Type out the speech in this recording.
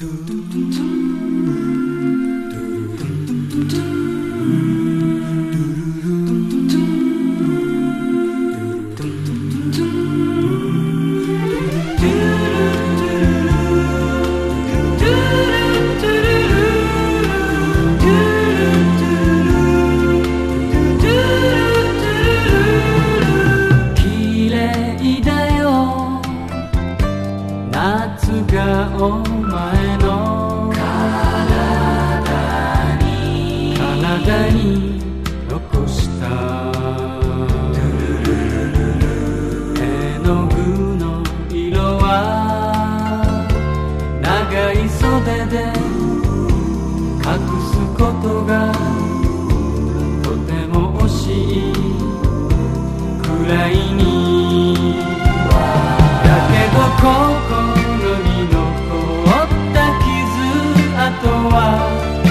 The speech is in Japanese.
お前の体に残した絵の具の色は長い袖で隠すことがとても惜しいくらいに